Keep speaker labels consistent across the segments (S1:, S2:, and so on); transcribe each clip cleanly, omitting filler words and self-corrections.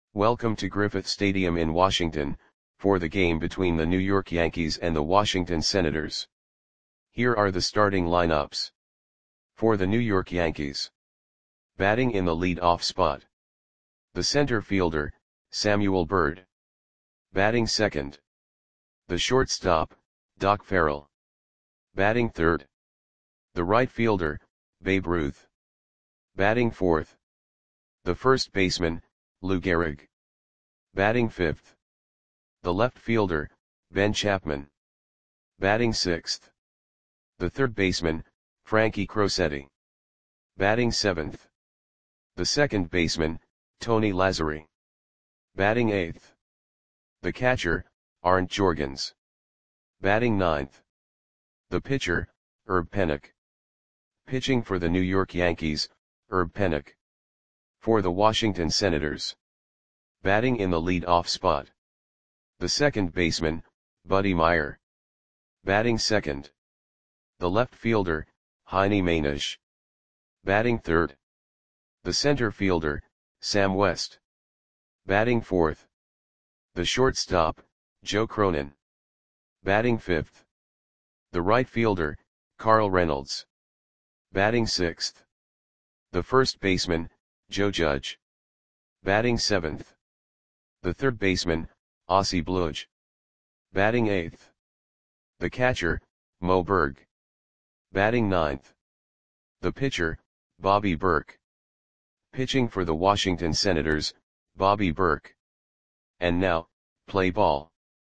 S1: Welcome to Griffith Stadium in Washington, for the game between the New York Yankees and the Washington Senators. Here are the starting lineups. For the New York Yankees. Batting in the lead-off spot. The center fielder, Samuel Byrd. Batting second. The shortstop, Doc Farrell. Batting third. The right fielder, Babe Ruth. Batting fourth. The first baseman, Lou Gehrig. Batting fifth. The left fielder, Ben Chapman. Batting sixth. The third baseman, Frankie Crosetti. Batting seventh. The second baseman, Tony Lazzeri. Batting eighth. The catcher, Arndt Jorgens. Batting ninth. The pitcher, Herb Pennock. Pitching for the New York Yankees, Herb Pennock. For the Washington Senators. Batting in the lead-off spot. The second baseman, Buddy Meyer. Batting second. The left fielder, Heine Mainisch. Batting third. The center fielder, Sam West. Batting fourth. The shortstop, Joe Cronin. Batting fifth. The right fielder, Carl Reynolds. Batting sixth. The first baseman, Joe Judge. Batting seventh. The third baseman, Ossie Bluge. Batting eighth. The catcher, Mo Berg. Batting ninth. The pitcher, Bobby Burke. Pitching for the Washington Senators, Bobby Burke. And now, play ball.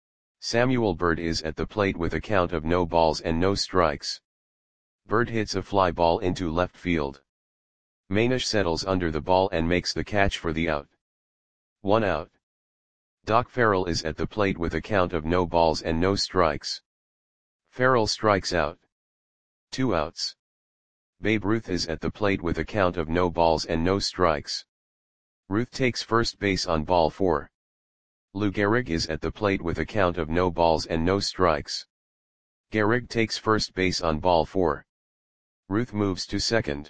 S1: Samuel Byrd is at the plate with a count of no balls and no strikes. Byrd hits a fly ball into left field. Mainisch settles under the ball and makes the catch for the out. 1 out. Doc Farrell is at the plate with a count of no balls and no strikes. Farrell strikes out. 2 outs. Babe Ruth is at the plate with a count of no balls and no strikes. Ruth takes first base on ball 4. Lou Gehrig is at the plate with a count of no balls and no strikes. Gehrig takes first base on ball 4. Ruth moves to second.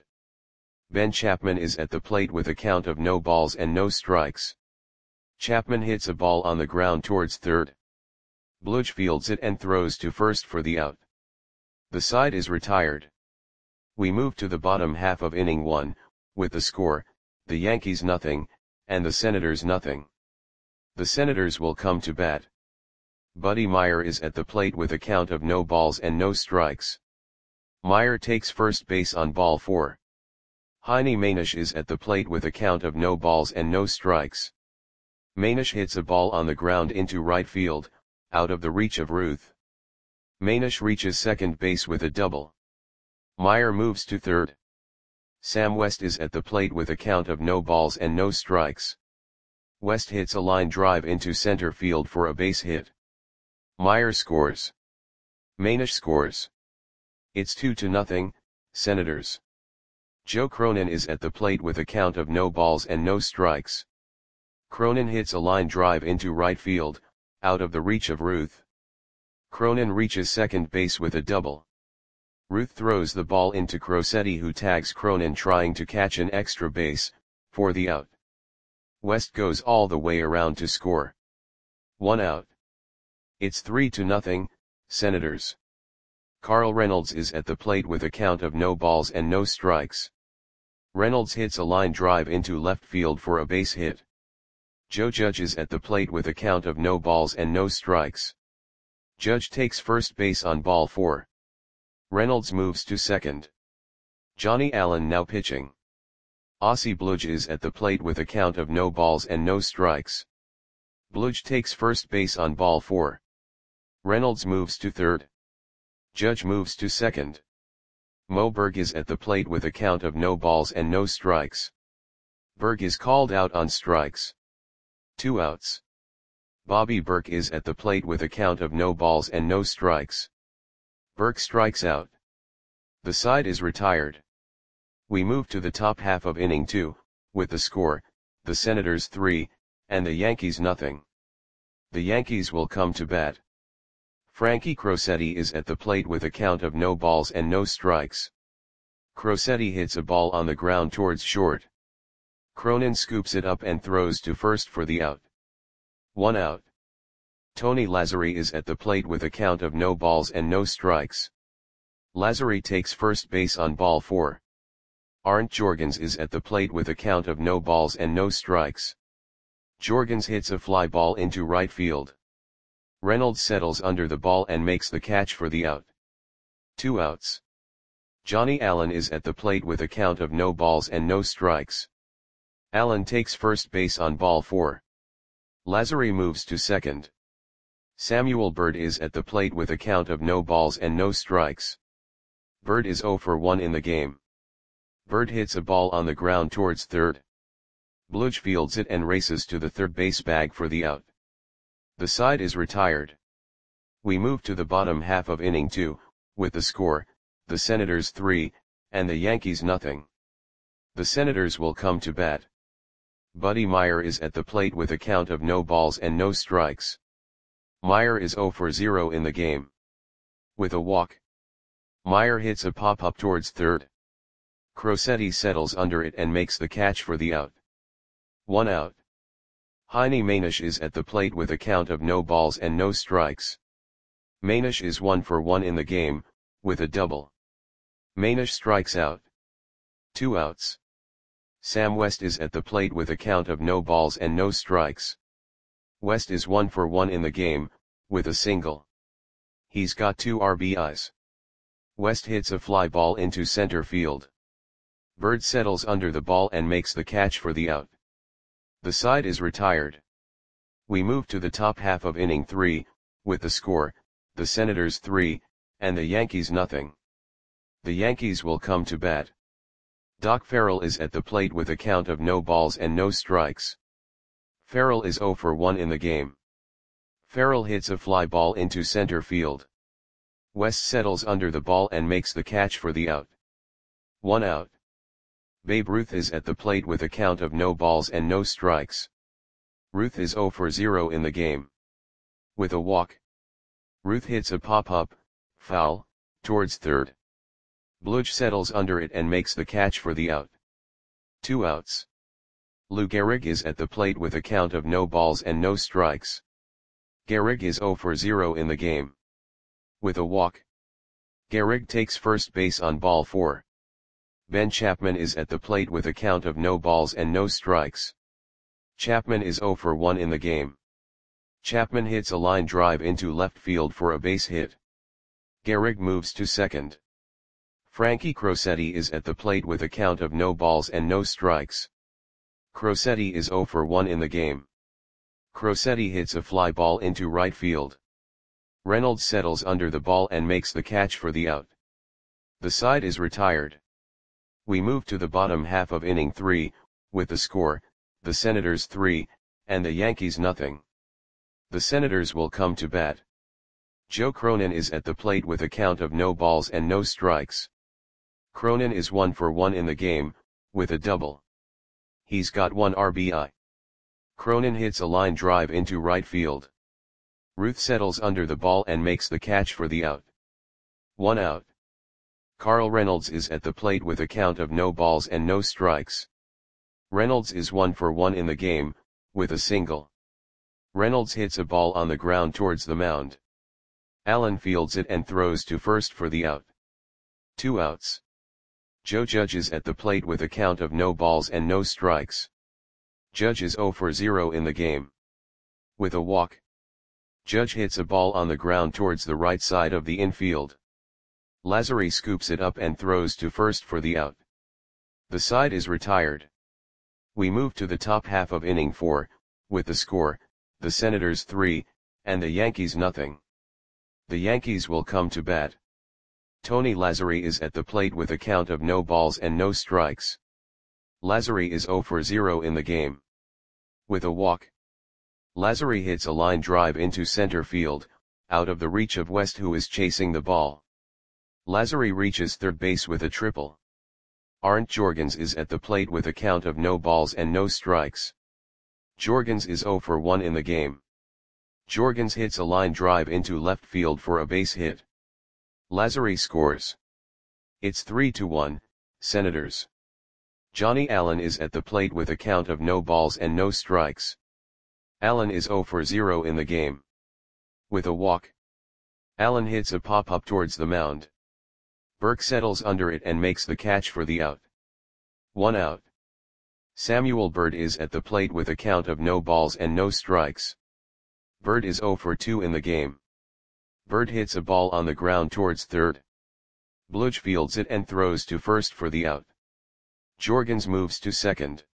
S1: Ben Chapman is at the plate with a count of no balls and no strikes. Chapman hits a ball on the ground towards third. Bluge fields it and throws to first for the out. The side is retired. We move to the bottom half of inning 1, with the score, the Yankees nothing, and the Senators nothing. The Senators will come to bat. Buddy Meyer is at the plate with a count of no balls and no strikes. Meyer takes first base on ball 4. Heine Mainisch is at the plate with a count of no balls and no strikes. Mainisch hits a ball on the ground into right field, out of the reach of Ruth. Mainisch reaches second base with a double. Meyer moves to third. Sam West is at the plate with a count of no balls and no strikes. West hits a line drive into center field for a base hit. Meyer scores. Mainisch scores. It's 2-0, Senators. Joe Cronin is at the plate with a count of no balls and no strikes. Cronin hits a line drive into right field, out of the reach of Ruth. Cronin reaches second base with a double. Ruth throws the ball into Crosetti, who tags Cronin trying to catch an extra base, for the out. West goes all the way around to score. 1 out. It's 3-0, Senators. Carl Reynolds is at the plate with a count of no balls and no strikes. Reynolds hits a line drive into left field for a base hit. Joe Judge is at the plate with a count of no balls and no strikes. Judge takes first base on ball 4. Reynolds moves to second. Johnny Allen now pitching. Ossie Bluge is at the plate with a count of no balls and no strikes. Bluge takes first base on ball 4. Reynolds moves to third. Judge moves to second. Mo Berg is at the plate with a count of no balls and no strikes. Berg is called out on strikes. 2 outs. Bobby Burke is at the plate with a count of no balls and no strikes. Burke strikes out. The side is retired. We move to the top half of inning 2, with the score, the Senators 3, and the Yankees nothing. The Yankees will come to bat. Frankie Crosetti is at the plate with a count of no balls and no strikes. Crosetti hits a ball on the ground towards short. Cronin scoops it up and throws to first for the out. 1 out. Tony Lazzari is at the plate with a count of no balls and no strikes. Lazzari takes first base on ball 4. Arndt Jorgens is at the plate with a count of no balls and no strikes. Jorgens hits a fly ball into right field. Reynolds settles under the ball and makes the catch for the out. 2 outs. Johnny Allen is at the plate with a count of no balls and no strikes. Allen takes first base on ball 4. Lazzari moves to second. Samuel Bird is at the plate with a count of no balls and no strikes. Bird is 0 for 1 in the game. Bird hits a ball on the ground towards third. Bludge fields it and races to the third base bag for the out. The side is retired. We move to the bottom half of inning 2, with the score, the Senators 3, and the Yankees nothing. The Senators will come to bat. Buddy Meyer is at the plate with a count of no balls and no strikes. Meyer is 0 for 0 in the game. With a walk. Meyer hits a pop-up towards third. Crosetti settles under it and makes the catch for the out. 1 out. Heine Manish is at the plate with a count of no balls and no strikes. Manish is 1 for 1 in the game, with a double. Manish strikes out. 2 outs. Sam West is at the plate with a count of no balls and no strikes. West is 1 for 1 in the game, with a single. He's got 2 RBIs. West hits a fly ball into center field. Bird settles under the ball and makes the catch for the out. The side is retired. We move to the top half of inning 3, with the score, the Senators 3, and the Yankees nothing. The Yankees will come to bat. Doc Farrell is at the plate with a count of no balls and no strikes. Farrell is 0 for 1 in the game. Farrell hits a fly ball into center field. West settles under the ball and makes the catch for the out. 1 out. Babe Ruth is at the plate with a count of no balls and no strikes. Ruth is 0 for 0 in the game. With a walk. Ruth hits a pop-up, foul, towards third. Bludge settles under it and makes the catch for the out. 2 outs. Lou Gehrig is at the plate with a count of no balls and no strikes. Gehrig is 0 for 0 in the game. With a walk. Gehrig takes first base on ball 4. Ben Chapman is at the plate with a count of no balls and no strikes. Chapman is 0 for 1 in the game. Chapman hits a line drive into left field for a base hit. Gehrig moves to second. Frankie Crosetti is at the plate with a count of no balls and no strikes. Crosetti is 0 for 1 in the game. Crosetti hits a fly ball into right field. Reynolds settles under the ball and makes the catch for the out. The side is retired. We move to the bottom half of inning 3, with the score, the Senators 3, and the Yankees nothing. The Senators will come to bat. Joe Cronin is at the plate with a count of no balls and no strikes. Cronin is 1 for 1 in the game, with a double. He's got 1 RBI. Cronin hits a line drive into right field. Ruth settles under the ball and makes the catch for the out. 1 out. Carl Reynolds is at the plate with a count of no balls and no strikes. Reynolds is 1 for 1 in the game, with a single. Reynolds hits a ball on the ground towards the mound. Allen fields it and throws to first for the out. 2 outs. Joe Judge is at the plate with a count of no balls and no strikes. Judge is 0 for 0 in the game. With a walk. Judge hits a ball on the ground towards the right side of the infield. Lazzari scoops it up and throws to first for the out. The side is retired. We move to the top half of inning 4, with the score, the Senators 3, and the Yankees nothing. The Yankees will come to bat. Tony Lazzari is at the plate with a count of no balls and no strikes. Lazzari is 0 for 0 in the game. With a walk. Lazzari hits a line drive into center field, out of the reach of West who is chasing the ball. Lazzari reaches third base with a triple. Arndt Jorgens is at the plate with a count of no balls and no strikes. Jorgens is 0 for 1 in the game. Jorgens hits a line drive into left field for a base hit. Lazzari scores. It's 3-1, Senators. Johnny Allen is at the plate with a count of no balls and no strikes. Allen is 0 for 0 in the game. With a walk, Allen hits a pop-up towards the mound. Burke settles under it and makes the catch for the out. 1 out. Samuel Bird is at the plate with a count of no balls and no strikes. Bird is 0 for 2 in the game. Bird hits a ball on the ground towards third. Bludge fields it and throws to first for the out. Jorgens moves to second.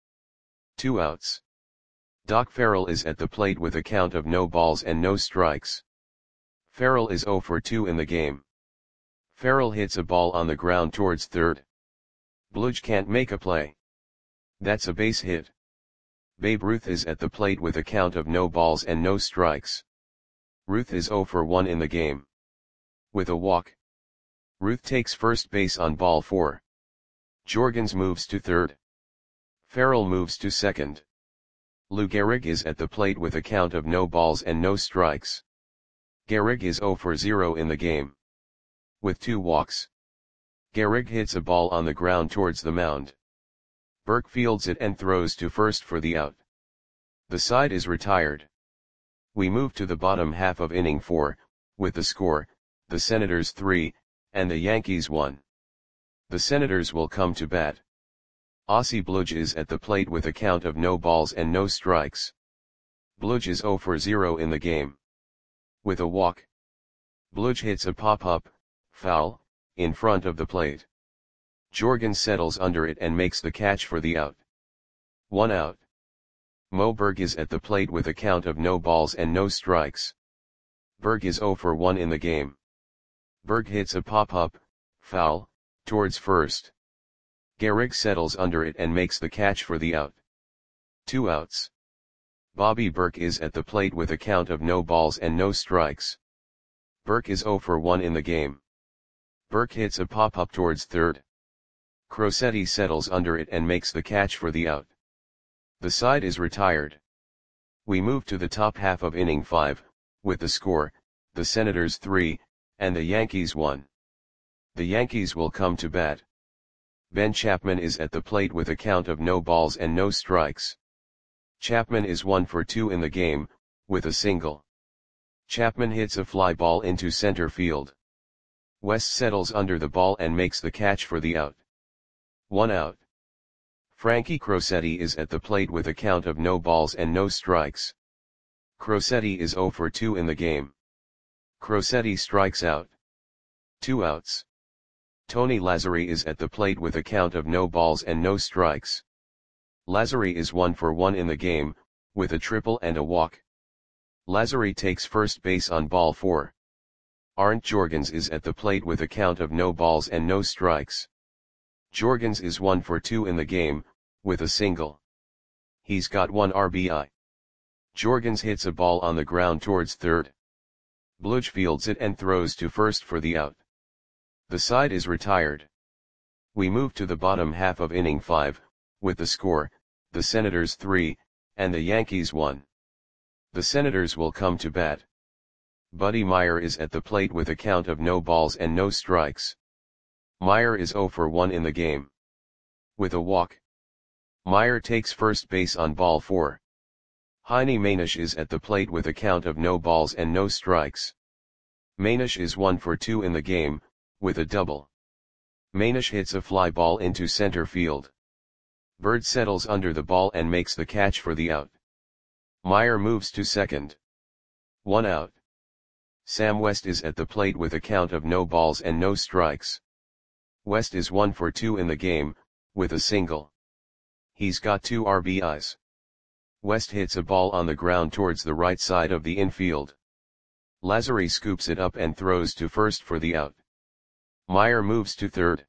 S1: 2 outs. Doc Farrell is at the plate with a count of no balls and no strikes. Farrell is 0 for 2 in the game. Farrell hits a ball on the ground towards third. Bludge can't make a play. That's a base hit. Babe Ruth is at the plate with a count of no balls and no strikes. Ruth is 0 for 1 in the game. With a walk, Ruth takes first base on ball 4. Jorgens moves to third. Farrell moves to second. Lou Gehrig is at the plate with a count of no balls and no strikes. Gehrig is 0 for 0 in the game. With 2 walks, Gehrig hits a ball on the ground towards the mound. Burke fields it and throws to first for the out. The side is retired. We move to the bottom half of inning 4, with the score, the Senators 3, and the Yankees 1. The Senators will come to bat. Ossie Bludge is at the plate with a count of no balls and no strikes. Bludge is 0 for 0 in the game. With a walk, Bludge hits a pop-up, foul, in front of the plate. Jorgens settles under it and makes the catch for the out. 1 out. Mo Berg is at the plate with a count of no balls and no strikes. Berg is 0 for 1 in the game. Berg hits a pop-up, foul, towards first. Gehrig settles under it and makes the catch for the out. 2 outs. Bobby Burke is at the plate with a count of no balls and no strikes. Burke is 0 for 1 in the game. Burke hits a pop-up towards third. Crosetti settles under it and makes the catch for the out. The side is retired. We move to the top half of inning 5, with the score, the Senators 3, and the Yankees 1. The Yankees will come to bat. Ben Chapman is at the plate with a count of no balls and no strikes. Chapman is 1 for 2 in the game, with a single. Chapman hits a fly ball into center field. West settles under the ball and makes the catch for the out. 1 out. Frankie Crosetti is at the plate with a count of no balls and no strikes. Crosetti is 0 for 2 in the game. Crosetti strikes out. 2 outs. Tony Lazzeri is at the plate with a count of no balls and no strikes. Lazzeri is 1 for 1 in the game, with a triple and a walk. Lazzeri takes first base on ball 4. Arndt Jorgens is at the plate with a count of no balls and no strikes. Jorgens is 1 for 2 in the game, with a single. He's got 1 RBI. Jorgens hits a ball on the ground towards third. Bludge fields it and throws to first for the out. The side is retired. We move to the bottom half of inning 5, with the score, the Senators 3, and the Yankees 1. The Senators will come to bat. Buddy Meyer is at the plate with a count of no balls and no strikes. Meyer is 0 for 1 in the game. With a walk, Meyer takes first base on ball 4. Heine Manish is at the plate with a count of no balls and no strikes. Manish is 1 for 2 in the game, with a double. Manish hits a fly ball into center field. Bird settles under the ball and makes the catch for the out. Meyer moves to second. 1 out. Sam West is at the plate with a count of no balls and no strikes. West is 1 for 2 in the game, with a single. He's got 2 RBIs. West hits a ball on the ground towards the right side of the infield. Lazzeri scoops it up and throws to first for the out. Meyer moves to third.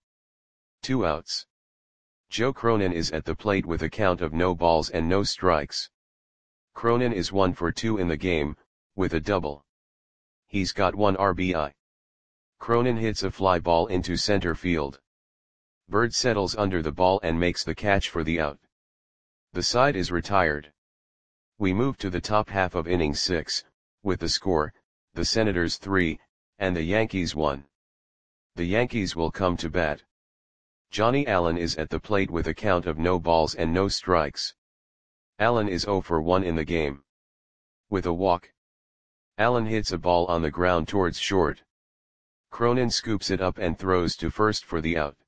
S1: 2 outs. Joe Cronin is at the plate with a count of no balls and no strikes. Cronin is 1 for 2 in the game, with a double. He's got 1 RBI. Cronin hits a fly ball into center field. Bird settles under the ball and makes the catch for the out. The side is retired. We move to the top half of inning 6, with the score, the Senators 3, and the Yankees 1. The Yankees will come to bat. Johnny Allen is at the plate with a count of no balls and no strikes. Allen is 0 for 1 in the game. With a walk. Allen hits a ball on the ground towards short. Cronin scoops it up and throws to first for the out.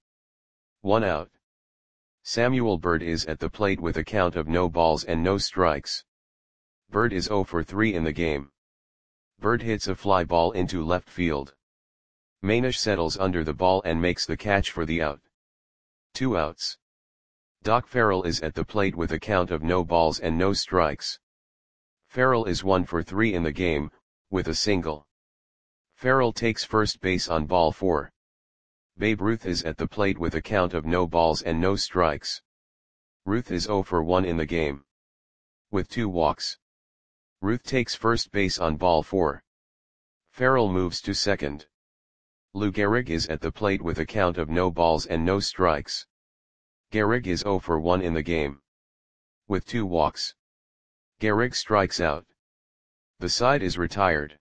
S1: 1 out. Samuel Bird is at the plate with a count of no balls and no strikes. Bird is 0 for 3 in the game. Bird hits a fly ball into left field. Mainish settles under the ball and makes the catch for the out. 2 outs. Doc Farrell is at the plate with a count of no balls and no strikes. Farrell is 1 for 3 in the game, with a single. Farrell takes first base on ball 4. Babe Ruth is at the plate with a count of no balls and no strikes. Ruth is 0 for 1 in the game. With 2 walks. Ruth takes first base on ball 4. Farrell moves to second. Lou Gehrig is at the plate with a count of no balls and no strikes. Gehrig is 0 for 1 in the game. With 2 walks. Gehrig strikes out. The side is retired.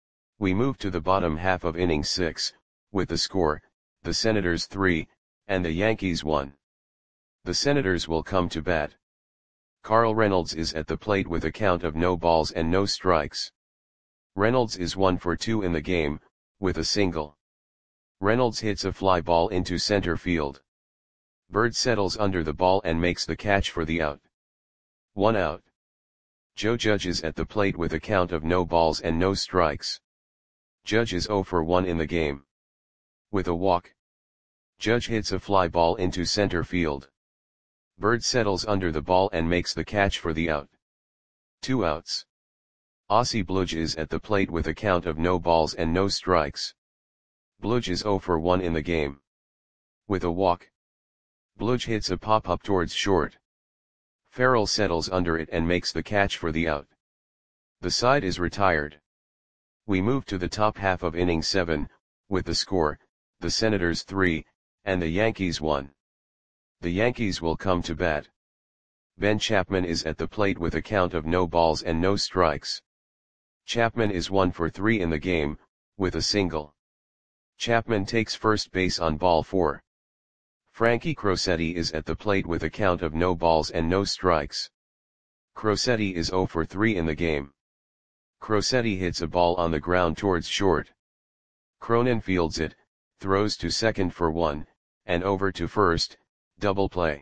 S1: We move to the bottom half of inning 6, with the score, the Senators 3, and the Yankees 1. The Senators will come to bat. Carl Reynolds is at the plate with a count of no balls and no strikes. Reynolds is 1 for 2 in the game, with a single. Reynolds hits a fly ball into center field. Bird settles under the ball and makes the catch for the out. 1 out. Joe Judge is at the plate with a count of no balls and no strikes. Judge is 0 for 1 in the game. With a walk. Judge hits a fly ball into center field. Bird settles under the ball and makes the catch for the out. 2 outs. Ossie Bludge is at the plate with a count of no balls and no strikes. Bludge is 0 for 1 in the game. With a walk. Bludge hits a pop-up towards short. Farrell settles under it and makes the catch for the out. The side is retired. We move to the top half of inning 7, with the score, the Senators 3, and the Yankees 1. The Yankees will come to bat. Ben Chapman is at the plate with a count of no balls and no strikes. Chapman is 1 for 3 in the game, with a single. Chapman takes first base on ball 4. Frankie Crosetti is at the plate with a count of no balls and no strikes. Crosetti is 0 for 3 in the game. Crosetti hits a ball on the ground towards short. Cronin fields it, throws to second for 1, and over to first, double play.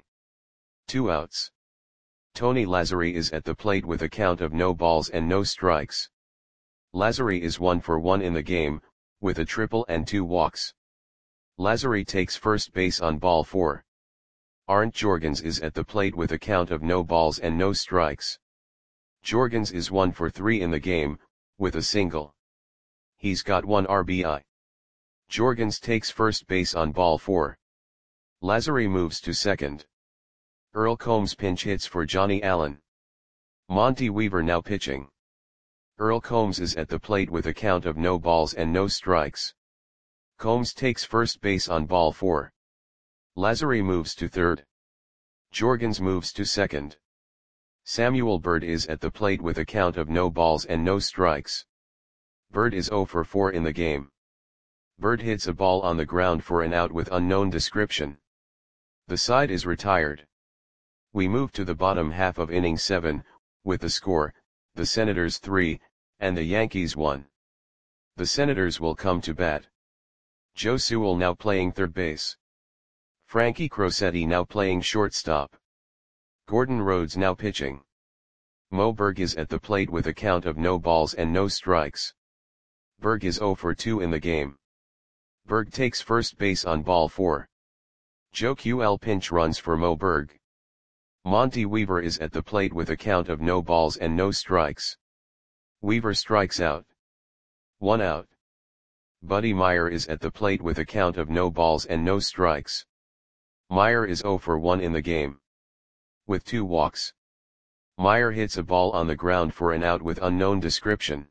S1: 2 outs. Tony Lazzeri is at the plate with a count of no balls and no strikes. Lazzeri is 1 for 1 in the game, with a triple and 2 walks. Lazzeri takes first base on ball 4. Arndt Jorgens is at the plate with a count of no balls and no strikes. Jorgens is 1 for 3 in the game, with a single. He's got 1 RBI. Jorgens takes first base on ball 4. Lazzeri moves to second. Earl Combs pinch hits for Johnny Allen. Monty Weaver now pitching. Earl Combs is at the plate with a count of no balls and no strikes. Combs takes first base on ball 4. Lazzeri moves to third. Jorgens moves to second. Samuel Bird is at the plate with a count of no balls and no strikes. Bird is 0 for 4 in the game. Bird hits a ball on the ground for an out with unknown description. The side is retired. We move to the bottom half of inning 7, with the score, the Senators 3, and the Yankees 1. The Senators will come to bat. Joe Sewell now playing third base. Frankie Crosetti now playing shortstop. Gordon Rhodes now pitching. Mo Berg is at the plate with a count of no balls and no strikes. Berg is 0 for 2 in the game. Berg takes first base on ball 4. Joe QL pinch runs for Mo Berg. Monty Weaver is at the plate with a count of no balls and no strikes. Weaver strikes out. 1 out. Buddy Meyer is at the plate with a count of no balls and no strikes. Meyer is 0 for 1 in the game. With 2 walks. Meyer hits a ball on the ground for an out with unknown description.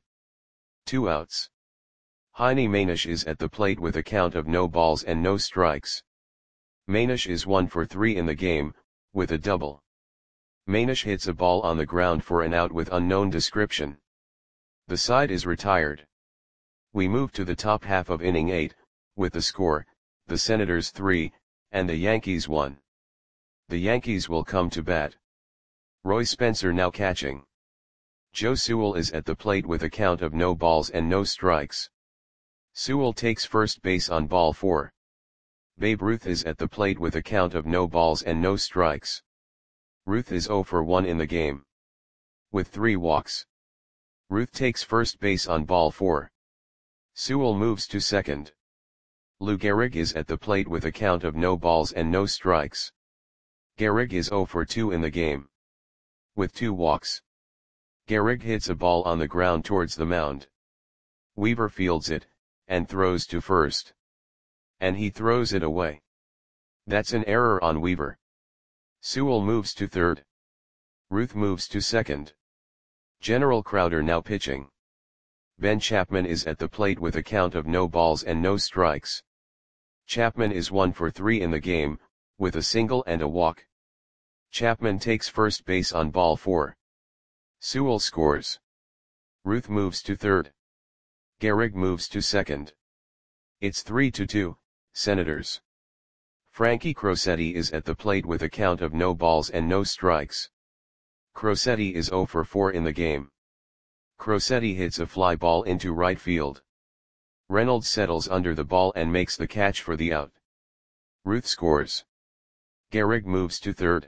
S1: 2 outs. Heine Mainish is at the plate with a count of no balls and no strikes. Mainish is 1 for 3 in the game, with a double. Mainish hits a ball on the ground for an out with unknown description. The side is retired. We move to the top half of inning 8, with the score, the Senators 3, and the Yankees won. The Yankees will come to bat. Roy Spencer now catching. Joe Sewell is at the plate with a count of no balls and no strikes. Sewell takes first base on ball 4. Babe Ruth is at the plate with a count of no balls and no strikes. Ruth is 0 for 1 in the game, with 3 walks. Ruth takes first base on ball 4. Sewell moves to second. Lou Gehrig is at the plate with a count of no balls and no strikes. Gehrig is 0 for 2 in the game, with 2 walks. Gehrig hits a ball on the ground towards the mound. Weaver fields it, and throws to first. And he throws it away. That's an error on Weaver. Sewell moves to third. Ruth moves to second. General Crowder now pitching. Ben Chapman is at the plate with a count of no balls and no strikes. Chapman is 1 for 3 in the game, with a single and a walk. Chapman takes first base on ball 4. Sewell scores. Ruth moves to third. Gehrig moves to second. It's 3-2, Senators. Frankie Crosetti is at the plate with a count of no balls and no strikes. Crosetti is 0 for 4 in the game. Crosetti hits a fly ball into right field. Reynolds settles under the ball and makes the catch for the out. Ruth scores. Gehrig moves to third.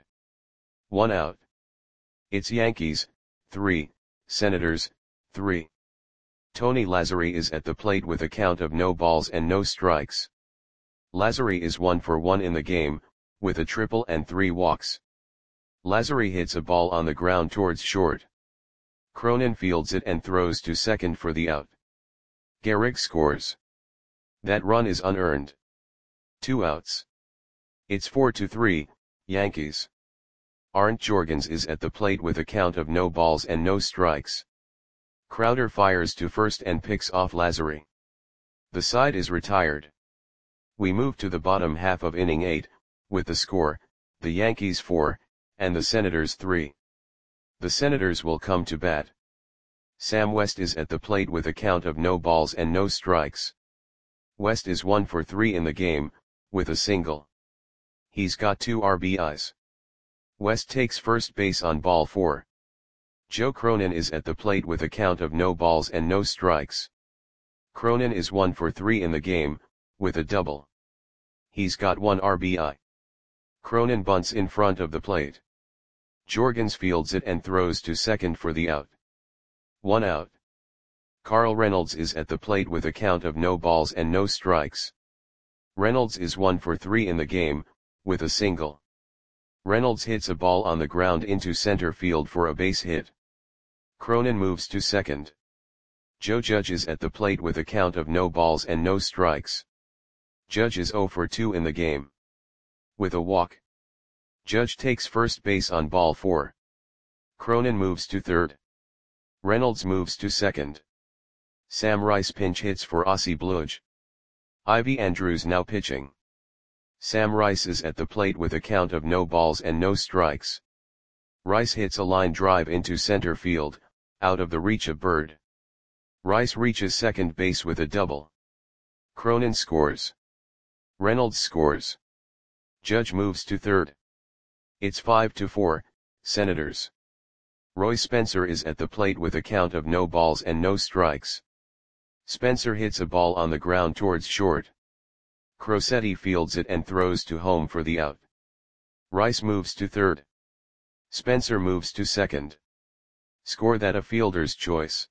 S1: 1 out. It's Yankees, 3, Senators, 3. Tony Lazzeri is at the plate with a count of no balls and no strikes. Lazzeri is 1 for 1 in the game, with a triple and 3 walks. Lazzeri hits a ball on the ground towards short. Cronin fields it and throws to second for the out. Gehrig scores. That run is unearned. 2 outs. It's 4-3, Yankees. Arndt Jorgens is at the plate with a count of no balls and no strikes. Crowder fires to first and picks off Lazzeri. The side is retired. We move to the bottom half of inning 8, with the score, the Yankees 4, and the Senators 3. The Senators will come to bat. Sam West is at the plate with a count of no balls and no strikes. West is 1 for 3 in the game, with a single. He's got 2 RBIs. West takes first base on ball 4. Joe Cronin is at the plate with a count of no balls and no strikes. Cronin is 1 for 3 in the game, with a double. He's got 1 RBI. Cronin bunts in front of the plate. Jorgens fields it and throws to second for the out. 1 out. Carl Reynolds is at the plate with a count of no balls and no strikes. Reynolds is 1 for 3 in the game, with a single. Reynolds hits a ball on the ground into center field for a base hit. Cronin moves to second. Joe Judge is at the plate with a count of no balls and no strikes. Judge is 0 for 2 in the game, with a walk. Judge takes first base on ball 4. Cronin moves to third. Reynolds moves to second. Sam Rice pinch hits for Ossie Bluege. Ivy Andrews now pitching. Sam Rice is at the plate with a count of no balls and no strikes. Rice hits a line drive into center field, out of the reach of Bird. Rice reaches second base with a double. Cronin scores. Reynolds scores. Judge moves to third. It's 5-4, Senators. Roy Spencer is at the plate with a count of no balls and no strikes. Spencer hits a ball on the ground towards short. Crosetti fields it and throws to home for the out. Rice moves to third. Spencer moves to second. Score that a fielder's choice.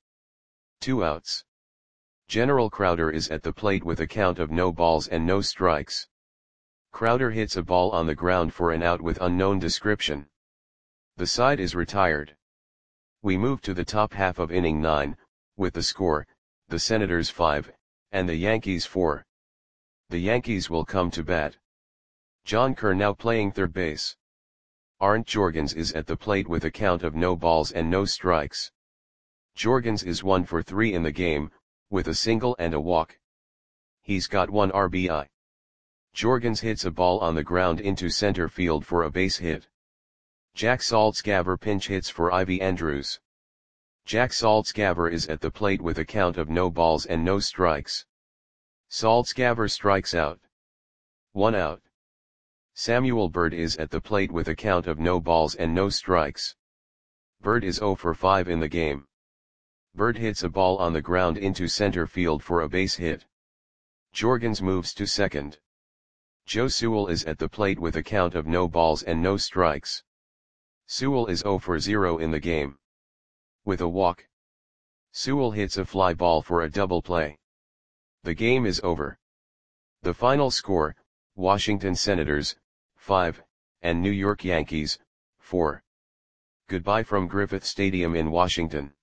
S1: 2 outs. General Crowder is at the plate with a count of no balls and no strikes. Crowder hits a ball on the ground for an out with unknown description. The side is retired. We move to the top half of inning 9, with the score, the Senators 5, and the Yankees 4. The Yankees will come to bat. John Kerr now playing third base. Arndt Jorgens is at the plate with a count of no balls and no strikes. Jorgens is 1 for 3 in the game, with a single and a walk. He's got 1 RBI. Jorgens hits a ball on the ground into center field for a base hit. Jack Saltzgaver pinch hits for Ivy Andrews. Jack Saltzgaver is at the plate with a count of no balls and no strikes. Saltzgaver strikes out. 1 out. Samuel Bird is at the plate with a count of no balls and no strikes. Bird is 0 for 5 in the game. Bird hits a ball on the ground into center field for a base hit. Jorgens moves to second. Joe Sewell is at the plate with a count of no balls and no strikes. Sewell is 0 for 0 in the game. With a walk, Sewell hits a fly ball for a double play. The game is over. The final score, Washington Senators, 5, and New York Yankees, 4. Goodbye from Griffith Stadium in Washington.